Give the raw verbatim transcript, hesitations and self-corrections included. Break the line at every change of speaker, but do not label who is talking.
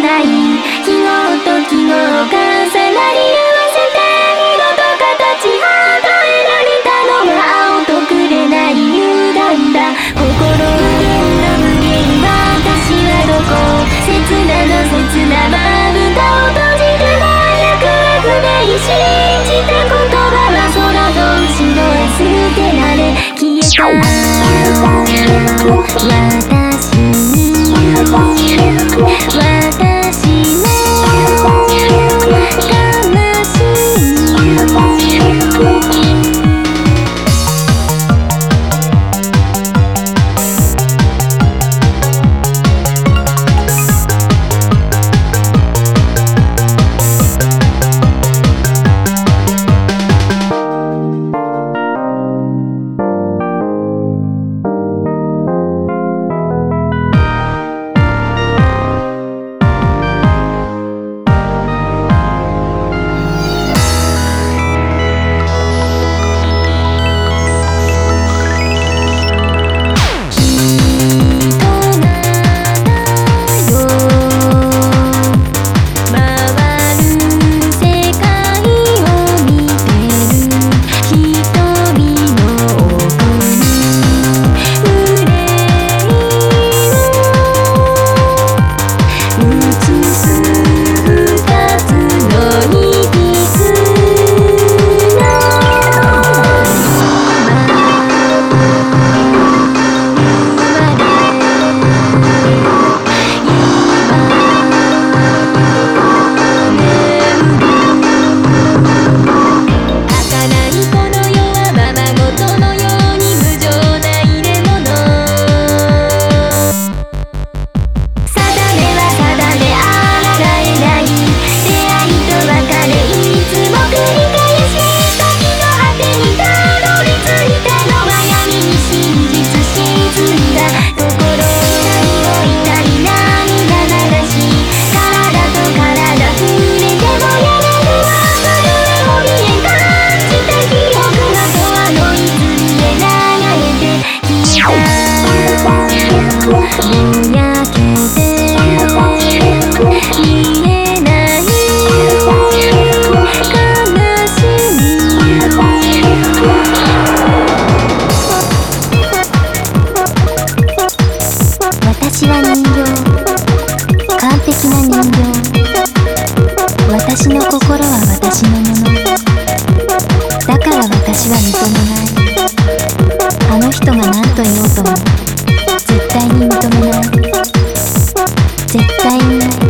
ない記号と記号が重なり合わせて色と形与えられたのは青とくれない幽願だ。心無限の無限私はどこ切なの切なまぶたを閉じても役は不明信じた言葉は空の後ろへ捨てられ消えた。私に私の私は人形、完璧な人形。私の心は私のもの。だから私は認めない。あの人が何と言おうとも絶対に認めない。絶対に